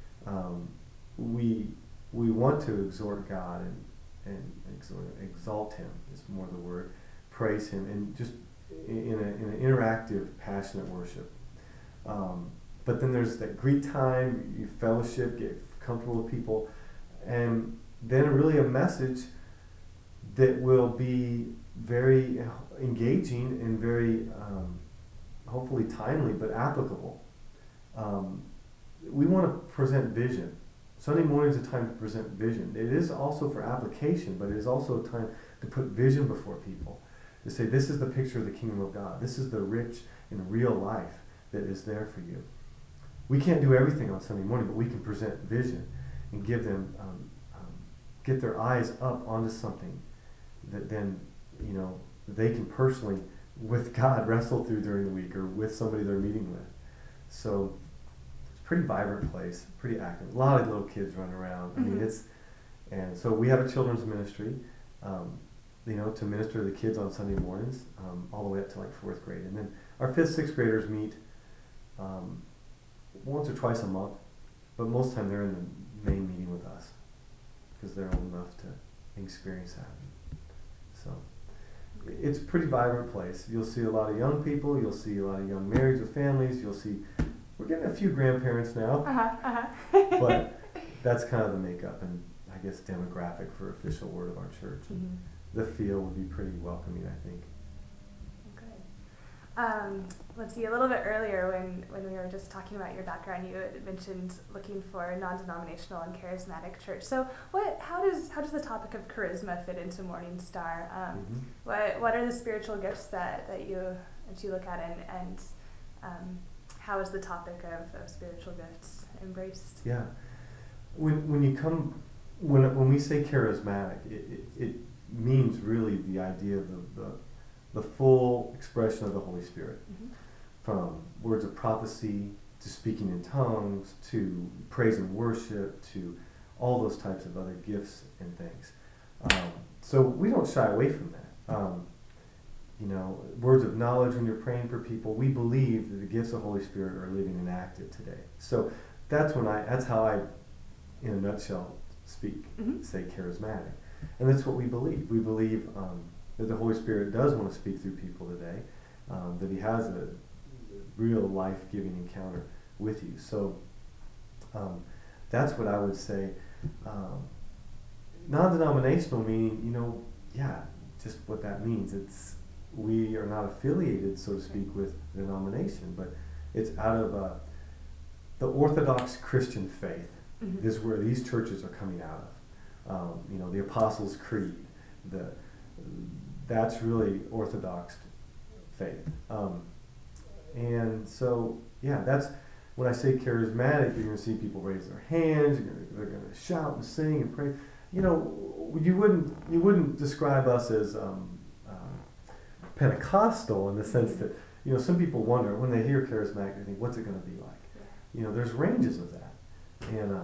We want to exhort God and exalt Him is more the word. Praise Him, and just in an interactive, passionate worship. But then there's that greet time, you fellowship, get comfortable with people, and then really a message that will be very engaging and very hopefully timely but applicable. We want to present vision. Sunday morning is a time to present vision. It is also for application, but it is also a time to put vision before people. To say, this is the picture of the kingdom of God. This is the rich and real life that is there for you. we can't do everything on Sunday morning, but we can present vision and give them, get their eyes up onto something that then, they can personally, with God, wrestle through during the week or with somebody they're meeting with. So it's a pretty vibrant place, pretty active. A lot of little kids running around. I mean, and so we have a children's ministry, to minister to the kids on Sunday mornings, all the way up to like 4th grade. And then our 5th, 6th graders meet once or twice a month, but most of the time they're in the main meeting with us because they're old enough to experience that. So it's a pretty vibrant place. You'll see a lot of young people. You'll see a lot of young marrieds with families. We're getting a few grandparents now, but that's kind of the makeup and I guess demographic for official word of our church. And the feel would be pretty welcoming, I think. Let's see, a little bit earlier when we were just talking about your background, you had mentioned looking for a non-denominational and charismatic church. So how does the topic of charisma fit into Morning Star? What are the spiritual gifts that you look at, and how is the topic of spiritual gifts embraced? Yeah. When we say charismatic, it means really the idea of the full expression of the Holy Spirit, from words of prophecy to speaking in tongues to praise and worship to all those types of other gifts and things. So we don't shy away from that. Words of knowledge when you're praying for people. We believe that the gifts of the Holy Spirit are living and active today. So that's how I, in a nutshell, say charismatic. And that's what we believe. We believe that the Holy Spirit does want to speak through people today, that he has a real life-giving encounter with you. So that's what I would say. Non-denominational meaning, just what that means. We are not affiliated, so to speak, with the denomination, but it's out of the Orthodox Christian faith is where these churches are coming out of. The Apostles' Creed, that's really Orthodox faith. And so, that's when I say charismatic, you're going to see people raise their hands, they're going to shout and sing and pray. You wouldn't describe us as Pentecostal in the sense that, some people wonder when they hear charismatic, they think, what's it going to be like? There's ranges of that. And,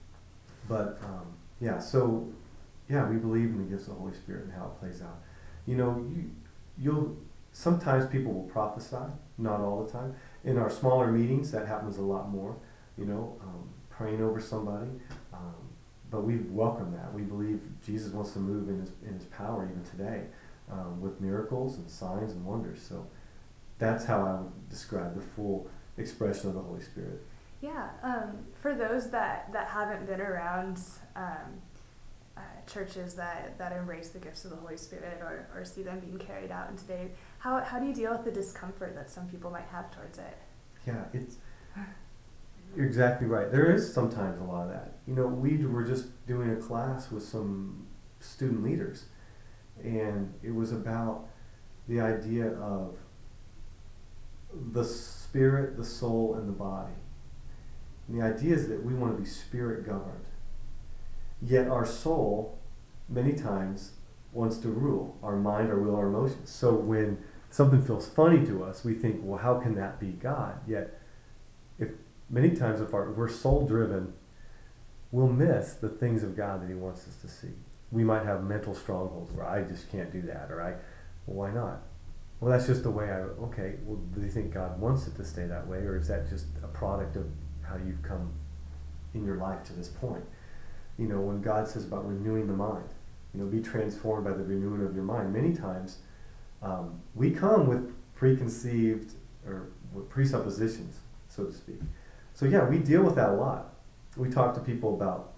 we believe in the gifts of the Holy Spirit and how it plays out. You'll sometimes people will prophesy, not all the time. In our smaller meetings, that happens a lot more. Praying over somebody, but we welcome that. We believe Jesus wants to move in his power even today, with miracles and signs and wonders. So that's how I would describe the full expression of the Holy Spirit. Yeah, for those that haven't been around churches that embrace the gifts of the Holy Spirit or see them being carried out in today, how do you deal with the discomfort that some people might have towards it? Yeah, you're exactly right. There is sometimes a lot of that. We were just doing a class with some student leaders, and it was about the idea of the spirit, the soul, and the body. And the idea is that we want to be spirit governed. Yet our soul, many times, wants to rule our mind, our will, our emotions. So when something feels funny to us, we think, well, how can that be God? Yet, many times if we're soul driven, we'll miss the things of God that he wants us to see. We might have mental strongholds where I just can't do that, well, why not? Well, that's just the way do you think God wants it to stay that way, or is that just a product of how you've come in your life to this point? When God says about renewing the mind, be transformed by the renewing of your mind, many times we come with preconceived or with presuppositions, so to speak. So we deal with that a lot. We talk to people about,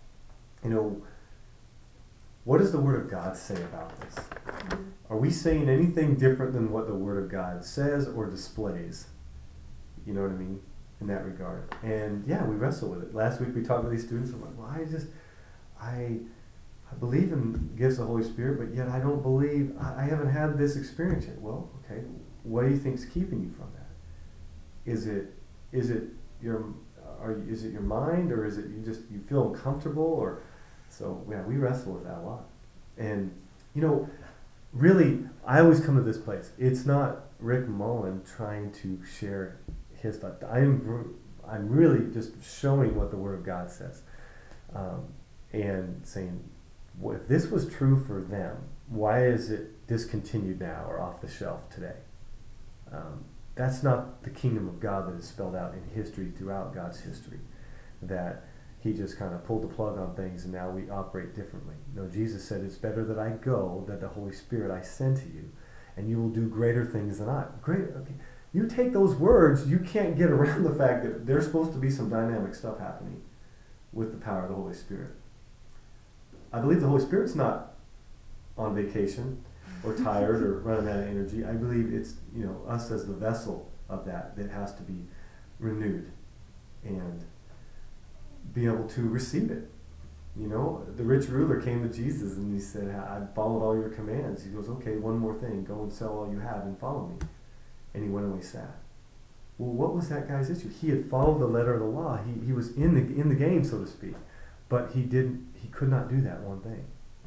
what does the Word of God say about this? Are we saying anything different than what the Word of God says or displays? You know what I mean? In that regard. And we wrestle with it. Last week we talked to these students. I'm like, well, I believe in gifts of the Holy Spirit, but yet I don't believe, I haven't had this experience yet. Well, okay, what do you think is keeping you from that? Is it is it your mind, or is it you feel uncomfortable, or so yeah, we wrestle with that a lot. And really, I always come to this place. It's not Rick Mullen trying to share his thought. I'm really just showing what the Word of God says, and saying, well, if this was true for them, why is it discontinued now or off the shelf today? That's not the kingdom of God that is spelled out in history throughout God's history, that he just kind of pulled the plug on things and now we operate differently. No, Jesus said, it's better that I go, that the Holy Spirit I send to you, and you will do greater things than I. Greater, okay. You take those words, you can't get around the fact that there's supposed to be some dynamic stuff happening with the power of the Holy Spirit. I believe the Holy Spirit's not on vacation or tired or running out of energy. I believe it's us as the vessel of that has to be renewed and be able to receive it. The rich ruler came to Jesus and he said, I followed all your commands. He goes, okay, one more thing, go and sell all you have and follow me. And he went away sad. Well, what was that guy's issue? He had followed the letter of the law. He was in the game, so to speak, but he could not do that one thing.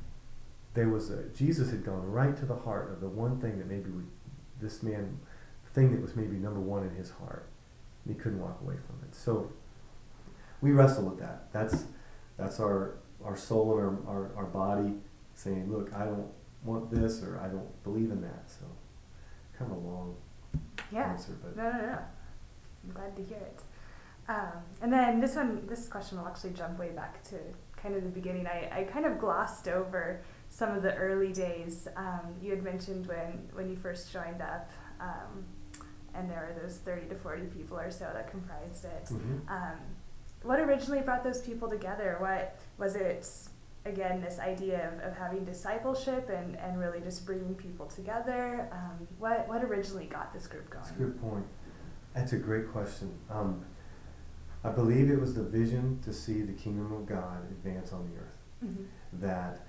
Jesus had gone right to the heart of the one thing that maybe this man, thing that was maybe number one in his heart, and he couldn't walk away from it. So we wrestle with that. That's our soul and our body saying, look, I don't want this, or I don't believe in that. So kind of a long answer, but no. I'm glad to hear it. And then this question will actually jump way back to kind of the beginning. I kind of glossed over some of the early days. You had mentioned when you first joined up, and there were those 30 to 40 people or so that comprised it. Mm-hmm. What originally brought those people together? What was it? Again, this idea of having discipleship and really just bringing people together. What originally got this group going? That's a good point. That's a great question. I believe it was the vision to see the kingdom of God advance on the earth. Mm-hmm. That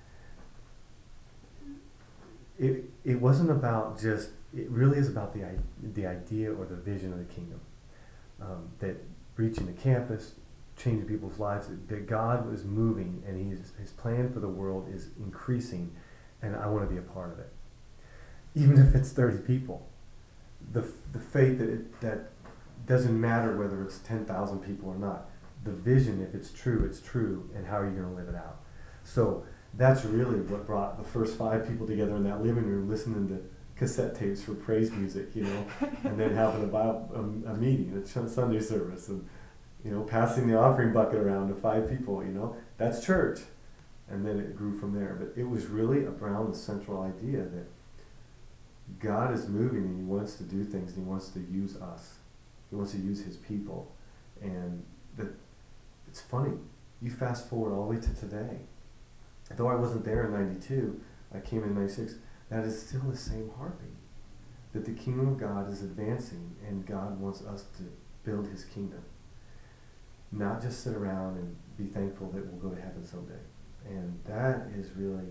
it wasn't about just, it really is about the idea or the vision of the kingdom. That reaching the campus, changing people's lives, that God was moving and his plan for the world is increasing, and I want to be a part of it. Even if it's 30 people. The faith that doesn't matter whether it's 10,000 people or not. The vision, if it's true, and how are you going to live it out? So that's really what brought the first 5 people together in that living room, listening to cassette tapes for praise music, and then having a meeting at Sunday service, and passing the offering bucket around to 5 people. That's church, and then it grew from there. But it was really around the central idea that God is moving and he wants to do things and he wants to use us. He wants to use his people. And it's funny, you fast forward all the way to today. Though I wasn't there in 92, I came in 96, that is still the same heartbeat. That the kingdom of God is advancing and God wants us to build his kingdom. Not just sit around and be thankful that we'll go to heaven someday. And that is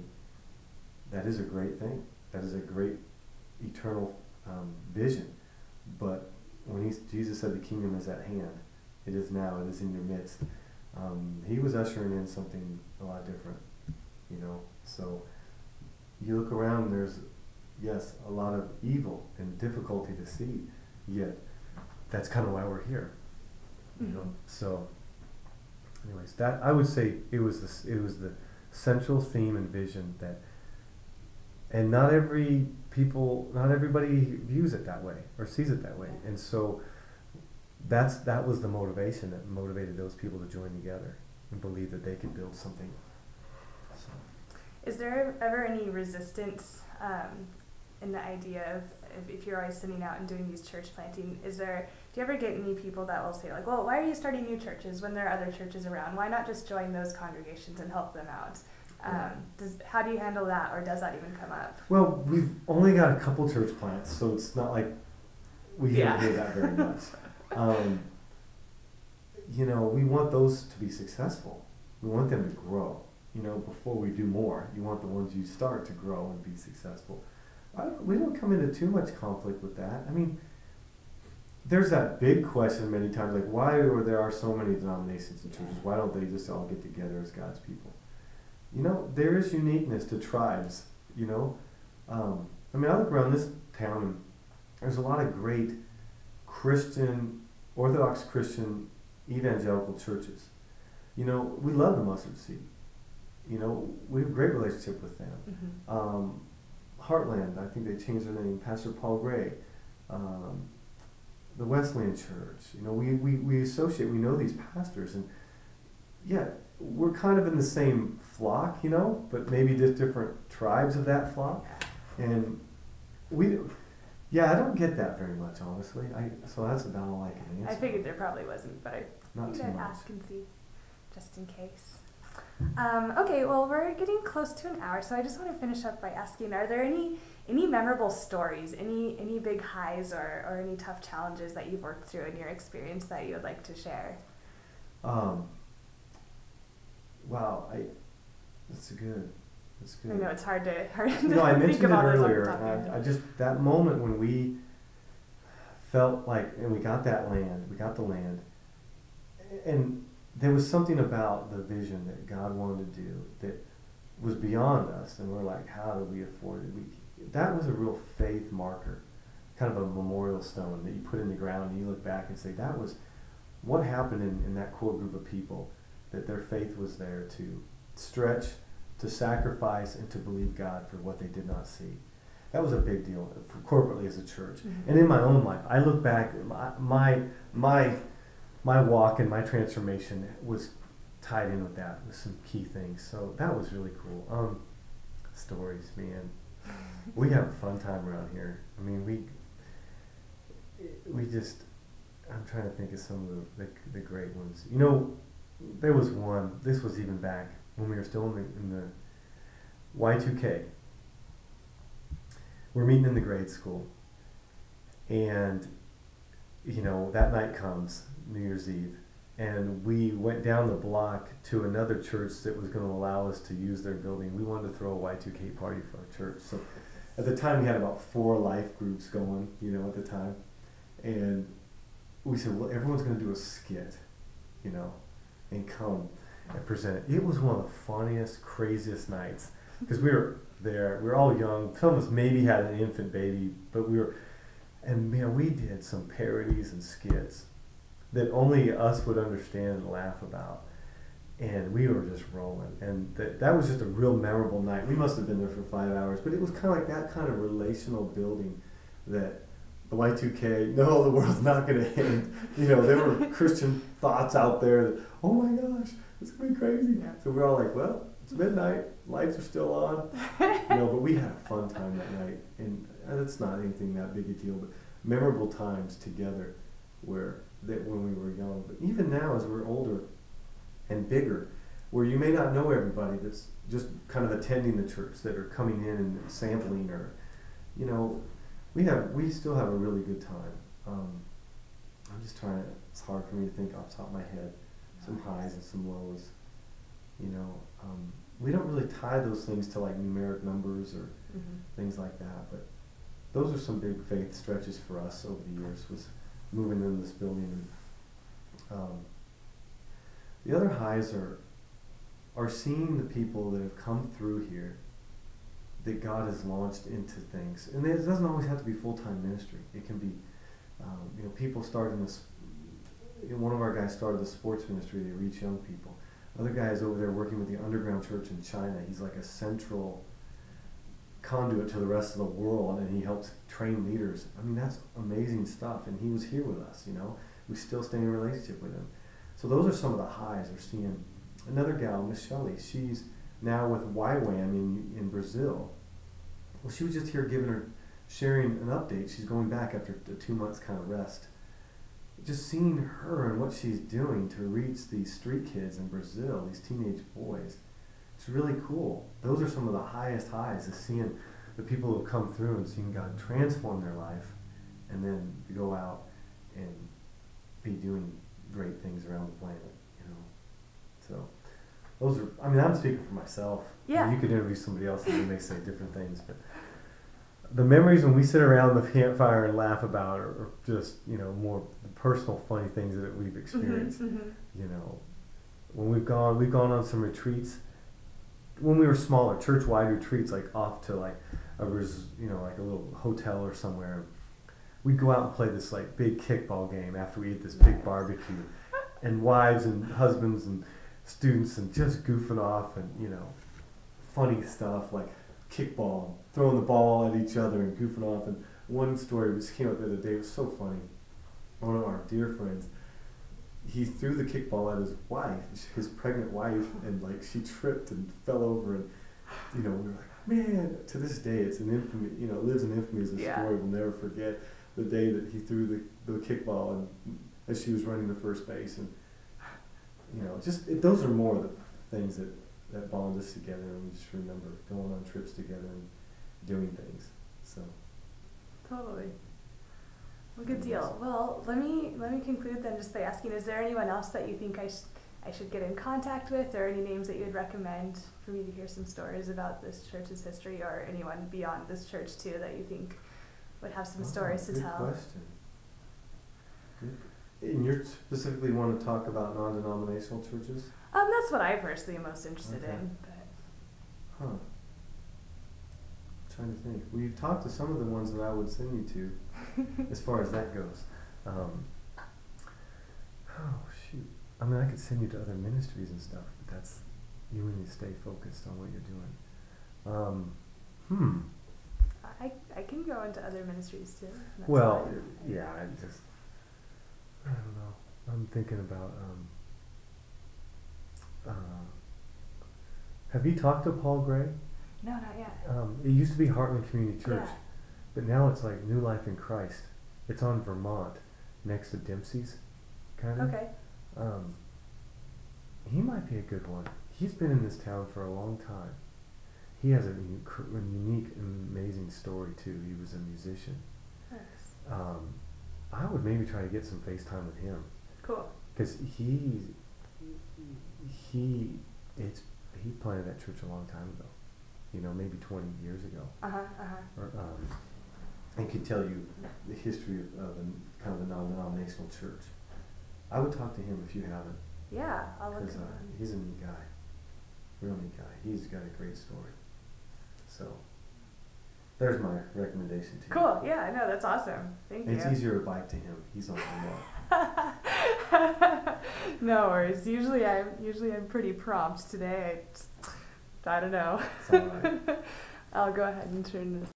a great thing. That is a great eternal vision. But when Jesus said the kingdom is at hand, it is now, it is in your midst, he was ushering in something a lot different, So you look around and there's, yes, a lot of evil and difficulty to see, yet that's kind of why we're here. So anyways, that I would say it was the central theme and vision that, and not everybody views it that way or sees it that way, and so that was the motivation that motivated those people to join together and believe that they could build something. So. Is there ever any resistance in the idea of if you're always sending out and doing these church planting, do you ever get any people that will say, like, well, why are you starting new churches when there are other churches around? Why not just join those congregations and help them out? How do you handle that, or does that even come up? Well, we've only got a couple church plants, so it's not like we don't hear that very much. We want those to be successful. We want them to grow. Before we do more, you want the ones you start to grow and be successful. We don't come into too much conflict with that. I mean, there's that big question many times, like why there are so many denominations and churches? Why don't they just all get together as God's people? You know, there is uniqueness to tribes. You know, I mean, I look around this town and there's a lot of great Christian, Orthodox Christian, evangelical churches. You know, we love the Mustard Seed. You know, we have a great relationship with them. Heartland, I think they changed their name, Pastor Paul Gray. The Wesleyan Church, you know, we associate, we know these pastors, and yeah, we're kind of in the same flock, you know, but maybe just different tribes of that flock. And I don't get that very much, honestly. So that's about all I can answer. I figured there probably wasn't, but I Not too much. ask and see, just in case. Okay, well, we're getting close to an hour, so I just want to finish up by asking, are there any memorable stories, any big highs or any tough challenges that you've worked through in your experience that you would like to share? Wow, that's good. I know it's hard to You know, I think mentioned of it all those off the earlier, top of your and head. I just, that moment when we felt like, and we got the land, and there was something about the vision that God wanted to do that was beyond us, and we're like, how do we afford it? That was a real faith marker, kind of a memorial stone that you put in the ground, and you look back and say, that was what happened in that core group of people, that their faith was there to stretch, to sacrifice, and to believe God for what they did not see. That was a big deal for corporately as a church. And in my own life, I look back, my walk and my transformation was tied in with that, with some key things. So that was really cool. Stories, man. We have a fun time around here. I mean, we just, I'm trying to think of some of the great ones. You know, there was one, this was even back when we were still in the Y2K. We're meeting in the grade school, and you know, that night comes, New Year's Eve, and we went down the block to another church that was going to allow us to use their building. We wanted to throw a Y2K party for our church. So at the time we had about 4 life groups going, you know, at the time. And we said, well, everyone's going to do a skit, you know, and come and present it. It was one of the funniest, craziest nights, because we were there, we were all young. Some of us maybe had an infant baby, but and you know, we did some parodies and skits that only us would understand and laugh about. And we were just rolling. And that was just a real memorable night. We must have been there for 5 hours, but it was kind of like that kind of relational building that the Y2K, no, the world's not going to end. You know, there were Christian thoughts out there that, oh my gosh, it's going to be crazy. Yeah. So we're all like, well, it's midnight, lights are still on. You know, but we had a fun time that night. And it's not anything that big a deal, but memorable times together when we were young. But even now, as we're older and bigger, where you may not know everybody that's just kind of attending the church, that are coming in and sampling, or, you know, we still have a really good time. I'm just trying to, it's hard for me to think off the top of my head, some highs and some lows, you know. We don't really tie those things to like numeric numbers or things like that, but those are some big faith stretches for us over the years, was moving into this building. The other highs are seeing the people that have come through here that God has launched into things. And it doesn't always have to be full-time ministry. It can be, you know, people starting this, one of our guys started the sports ministry to reach young people. Other guy is over there working with the underground church in China. He's like a central conduit to the rest of the world, and he helps train leaders. I mean, that's amazing stuff. And he was here with us, you know. We still stay in a relationship with him. So those are some of the highs we're seeing. Another gal, Miss Shelley, she's now with YWAM in Brazil. Well, she was just here sharing an update. She's going back after a 2 months kind of rest. Just seeing her and what she's doing to reach these street kids in Brazil, these teenage boys, it's really cool. Those are some of the highest highs, is seeing the people who have come through and seeing God transform their life, and then go out and be doing great things around the planet, you know. So those are, I mean, I'm speaking for myself. Yeah. You could interview somebody else and they may say different things, but the memories when we sit around the campfire and laugh about are just, more personal funny things that we've experienced. You know, when we've gone on some retreats when we were smaller, church-wide retreats, like off to like like a little hotel or somewhere. We'd go out and play this like big kickball game after we ate this big barbecue, and wives and husbands and students and just goofing off and funny stuff like kickball, throwing the ball at each other and goofing off. And one story which came up the other day was so funny. One of our dear friends, he threw the kickball at his wife, his pregnant wife, and like she tripped and fell over, and we were like, man, to this day it's an infamy, it lives in infamy as a story. We'll never forget the day that he threw the kickball and as she was running to first base, and those are more the things that bond us together, and we just remember going on trips together and doing things. So totally. Well, good deal. Well, let me conclude then just by asking, is there anyone else that you think I should get in contact with, or any names that you would recommend for me to hear some stories about this church's history, or anyone beyond this church too that you think would have some stories to tell? Good question. Good. And you specifically want to talk about non-denominational churches? That's what I personally am most interested in. But. Huh. Trying to think. Well, you've talked to some of the ones that I would send you to, as far as that goes. Oh shoot! I mean, I could send you to other ministries and stuff, but that's you need to stay focused on what you're doing. I can go into other ministries too. Well, yeah. I don't know. I'm thinking about. Have you talked to Paul Gray? No, not yet. It used to be Heartland Community Church, but now it's like New Life in Christ. It's on Vermont, next to Dempsey's, kind of. Okay. He might be a good one. He's been in this town for a long time. He has a unique, amazing story too. He was a musician. Nice. I would maybe try to get some FaceTime with him. Cool. Because he planted that church a long time ago. Maybe 20 years ago. Or, and could tell you the history of kind of a non-denominational church. I would talk to him if you haven't. Yeah, I'll look him up. He's a neat guy. Real neat guy. He's got a great story. So, there's my recommendation to you. Cool. Yeah, no, that's awesome. Thank you. It's easier to bike to him. He's on the wall. No worries. Usually I'm pretty prompt today. I don't know. It's all right. I'll go ahead and turn this